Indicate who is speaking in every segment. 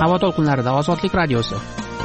Speaker 1: Havo to'lqinlarida Ozodlik radiosi.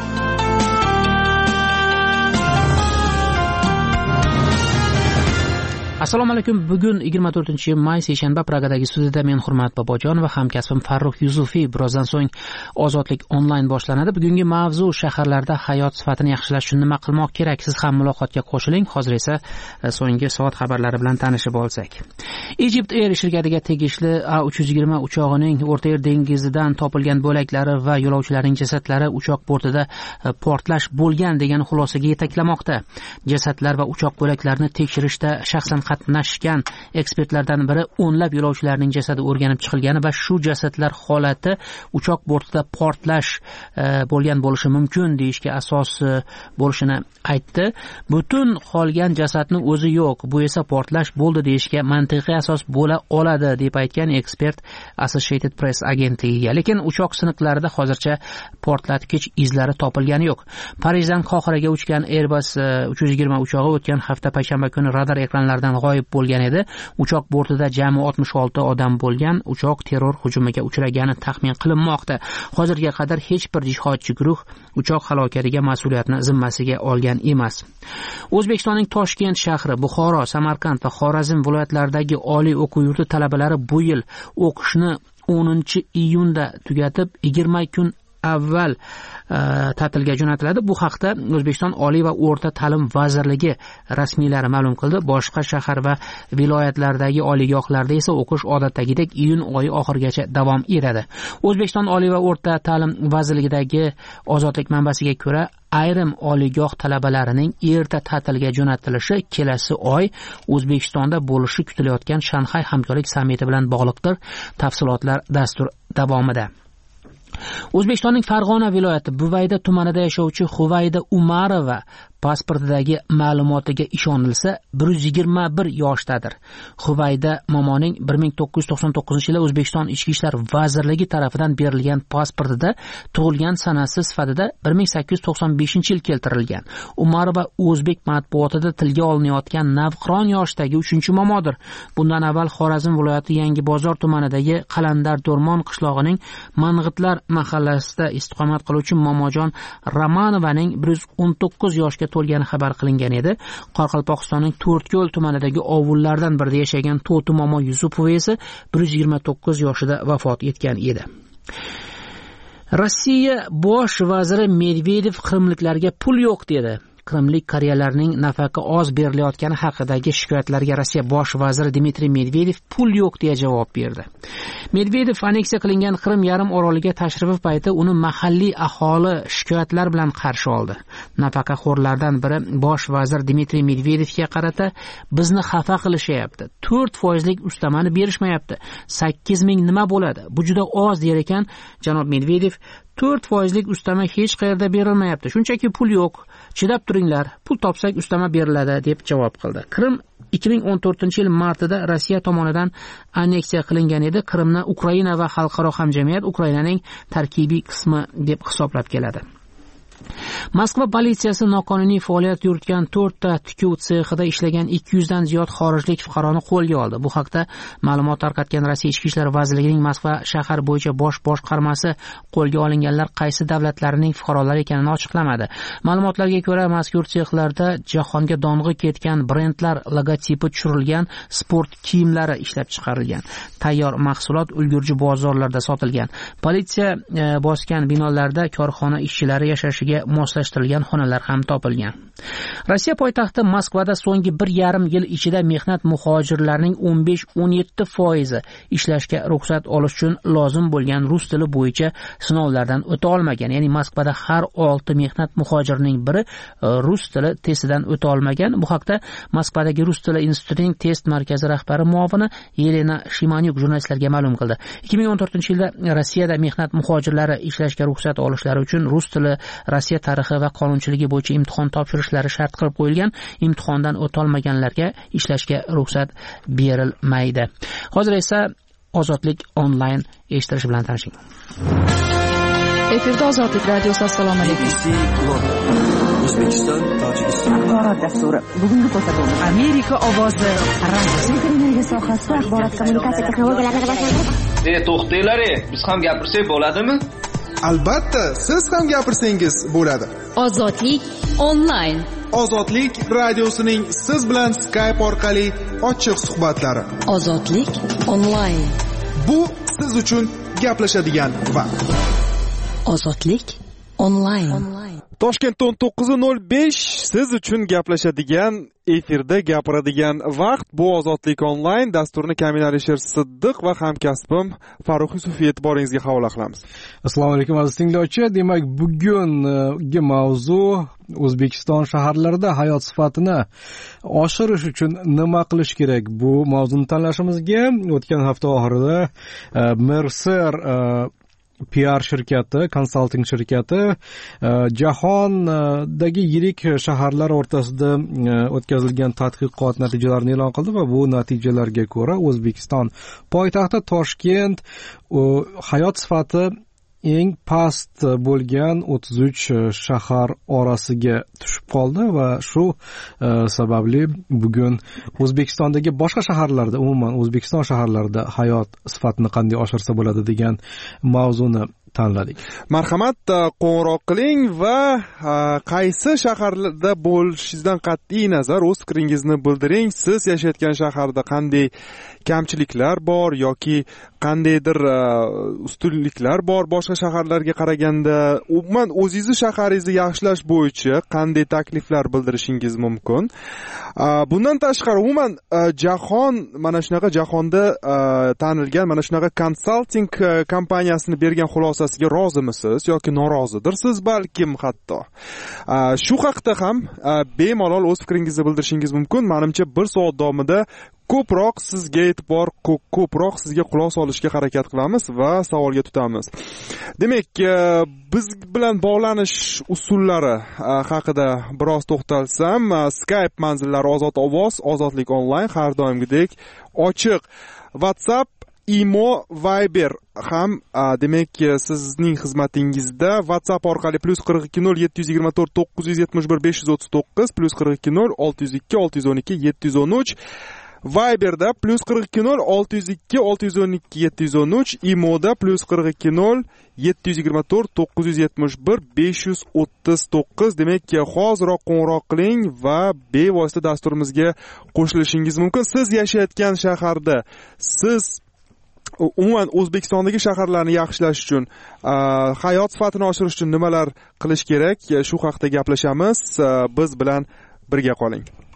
Speaker 1: Assalomu alaykum. Bugun 24-may seshanba. Pragadagi studiyada men Hurmat Bobojon va hamkasbim Farruh Yusufiy. Birozdan so'ng Ozodlik onlayn boshlanadi. Bugungi mavzu shaharlarda hayot sifatini yaxshilash uchun nima qilmoq kerak? Siz ham muloqotga qo'shiling. Hozir esa so'nggi soat xabarlari bilan tanishib olsak. Egypt Air shirkatiga tegishli A320 uchog'ining O'rta Yer dengizidan topilgan bo'laklari va yo'lovchilarning jasadlari uchoq bortida portlash bo'lgan degan xulosaga yetaklamoqda. Jasadlar va uchoq bo'laklarini tekshirishda shaxsan qatnashgan ekspertlardan biri o'nlab yo'lovchilarning jasadi o'rganib chiqilgani va shu jasadlar holati uchoq bortida portlash bo'lgan bo'lishi mumkin deyishga asos bo'lishini aytdi. Butun qolgan jasadning o'zi yo'q, bu esa portlash bo'ldi deyishga mantiqiy asos bo'la oladi deb aytgan ekspert Associated Press agentligiga. Lekin uchoq siniqlarida hozircha portlatgich izlari topilgani yo'q. Parijdan Qohiraga uchgan Airbus 320 uchog'i o'tgan hafta payshanba kuni radar ekranlaridan g'oyib bo'lgan edi. Uchoq bortida jami 66 odam bo'lgan. Uchoq terror hujumiga uchragani taxmin qilinmoqda. Hozirga qadar hech bir jihadchi guruh uchoq halokatiga mas'uliyatni zimmasiga olgan emas. O'zbekistonning Toshkent shahri, Buxoro, Samarqand va Xorazm viloyatlaridagi oliy o'quv yurti talabalari bu yil o'qishni 10-iyunda tugatib 20 kun avval ta'tilga jo'natiladi. Bu haqda O'zbekiston Oliy va o'rta ta'lim vazirligi rasmiylari ma'lum qildi. Boshqa shahar va viloyatlardagi oliygohlarda esa o'qish odatdagidek iyun oyi oxirigacha davom etadi. O'zbekiston Oliy va o'rta ta'lim vazirligidagi Ozodlik manbasiga ko'ra, ayrim oliygoh talabalarining erta ta'tilga jo'natilishi kelasi oy O'zbekistonda bo'lishi kutilayotgan Shanxay hamkorlik sammiti bilan bog'liqdir. Tafsilotlar dastur davomida. O'zbekistonning Farg'ona viloyati Buvayda tumanida yashovchi Huvayda Umarova pasportidagi ma'lumotiga ishonilsa 121 yoshdadir. Huvayda momoning 1999-yili O'zbekiston Ichki ishlar vazirligi tomonidan berilgan pasportida tug'ilgan sanasi sifatida 1895-yil keltirilgan. Umarova o'zbek matbuotida tilga olinayotgan navqiron yoshdagi 3-momodir. Bundan avval Xorazm viloyati Yangi Bozor tumanidagi Qalandar Do'rmon qishlog'ining Mang'itlar mahallasida istiqomat qiluvchi Momojon Romanovaning 119 yoshga to'lgani xabar qilingan edi. Qoraqalpog'istonning To'rtko'l tumanidagi ovullardan birida yashagan To'ti Momo Yusupova esa 129 yoshida vafot etgan edi. Rossiya bosh vaziri Medvedev qrimliklarga pul yo'q dedi. Qrimlik koreyalarning nafaqa oz berilayotgani haqidagi shikoyatlarga Rossiya bosh vaziri Dmitriy Medvedev pul yo'q deya javob berdi. Medvedev aneksiya qilingan Qrim yarim oroliga tashrifi payti uni mahalliy aholi shikoyatlar bilan qarshi oldi. Nafaqaxo'rlardan biri bosh vazir Dmitriy Medvedevga qarata bizni xafa qilishyapti. 4% ustamani berishmayapti. 8,000 nima bo'ladi? Bu juda oz der ekan janob Medvedev. 4% ustama hech qayerda berilmayapti. Shunchaki pul yo'q. Chidab turinglar. Pul topsak ustama beriladi deb javob qildi. Qrim 2014-yil martida Rossiya tomonidan aneksiya qilingan edi. Qrimni Ukraina va xalqaro hamjamiyat Ukrainaning tarkibiy qismi deb hisoblab keladi. Moskva politsiyasi noqonuniy faoliyat yuritgan 4 ta tikuv sexida ishlagan 200 dan ziyod xorijlik fuqaroni qo'lga oldi. Bu haqda ma'lumot tarqatgan Rossiya Ichki ishlar vazirligining Moskva shahar bo'yicha bosh boshqarmasi qo'lga olinganlar qaysi davlatlarning fuqarolari ekanini ochiqlamadi. Ma'lumotlarga ko'ra, mazkur sexlarda jahonga dong'i ketgan brendlar logotipi tushirilgan sport kiyimlari ishlab chiqarilgan. Tayyor mahsulot ulgurji bozorlarda sotilgan. Politsiya bosgan binolarda korxona ishchilari yashashiga moslashtirilgan xonalar ham topilgan. Rossiya poytaxti Moskvada so'nggi 1,5 yil ichida mehnat muhojirlarining 15-17% ishlashga ruxsat olish uchun lozim bo'lgan rus tili bo'yicha sinovlardan o'ta olmagan. Ya'ni Moskvada har 6 mehnat muhojirining biri rus tili testidan o'ta olmagan. Bu haqda Moskvadagi Rus tili institutining test markazi rahbari muovini Yelena Shimanyuk jurnalistlarga ma'lum qildi. 2014-yilda Rossiyada mehnat muhojirlari ishlashga ruxsat olishlari uchun rus tili Rossiya tarixi va qonunchiligi bo'yicha imtihon topshirishlari shart qilib qo'yilgan. Imtihondan o'tolmaganlarga ishlashga ruxsat berilmaydi. Hozir esa Ozodlik onlayn eshitish bilan tanishing.
Speaker 2: Efirda Ozodlik radiosi. Assalomu alaykum.
Speaker 3: O'zbekiston, Tojikiston axborot dasturi. Bugungi ko'rsatuvimiz Amerika ovozi radio sohasida axborot kommunikatsiya texnologiyalarini rivojlantirish.
Speaker 4: To'xtanglar, biz ham gapirsak bo'ladimi? Albatta, siz ham gapirsangiz bo'ladi.
Speaker 2: Ozodlik onlayn.
Speaker 4: Ozodlik radiosining siz bilan Skype orqali ochiq suhbatlari.
Speaker 2: Ozodlik onlayn.
Speaker 4: Bu siz uchun gaplashadigan vaqt.
Speaker 2: Ozodlik onlayn.
Speaker 5: Toshkentda 19:05 siz uchun gaplashadigan, efirda gapiradigan vaqt. Bu Ozodlik onlayn dasturini Kamil Alisher Siddiq va hamkasbim Farruh Yusuf e'tiboringizga havola qilamiz.
Speaker 6: Assalomu alaykum aziz tinglovchi. Demak, bugungi mavzu O'zbekiston shaharlarida hayot sifatini oshirish uchun nima qilish kerak? Bu mavzuni tanlashimizga o'tgan hafta oxirida Mercer PR shirkati, konsalting shirkati jahondagi yirik shaharlar o'rtasida o'tkazilgan tadqiqot natijalarini e'lon qildi va bu natijalarga ko'ra O'zbekiston poytaxti Toshkent hayot sifati eng past bo'lgan 33 shahar orasiga tushib qoldi va shu sababli bugun O'zbekistondagi boshqa shaharlarda, umuman O'zbekiston shaharlarida hayot sifatini qanday oshirsa bo'ladi degan mavzuni tanladik.
Speaker 5: Marhamat, qo'ng'iroq qiling va qaysi shaharda bo'lishingizdan qat'iy nazar o'z fikringizni bildiring. Siz yashayotgan shaharda qanday kamchiliklar bor yoki qandaydir ustunliklar bor boshqa shaharlarga qaraganda? Umuman o'zingizni shaharingizni yaxshilash bo'yicha qanday takliflar bildirishingiz mumkin? Bundan tashqari umuman jahon mana shunaqa jahonda tanilgan mana shunaqa konsalting kompaniyasini bergan xulosasiga rozimisiz yoki norozidirsiz balkim hatto. Shu haqda ham bemalol o'z fikringizni bildirishingiz mumkin. Menimcha 1 soat davomida ko'proq sizga e'tibor, ko'proq sizga quloq solishga harakat qilamiz va savolga tutamiz. Demak, biz bilan bog'lanish usullari haqida biroz to'xtalsam, Skype manzillari Ozod ovoz, Ozodlik onlayn har doimgidek ochiq. WhatsApp, Imo, Viber ham demak sizning xizmatingizda. WhatsApp orqali +42 0724 971 539 +42 602 612 713. Viberda +42 602 612 713, Imoda +42 724 971 539. Demak, hoziroq qo'ng'iroq qiling va bevosita dasturimizga qo'shilishingiz mumkin. Siz yashayotgan shaharda, siz umuman O'zbekistondagi shaharlarni yaxshilash uchun, hayot sifatini oshirish uchun nimalar qilish kerak? Shu haqida gaplashamiz. Biz bilan birga qoling.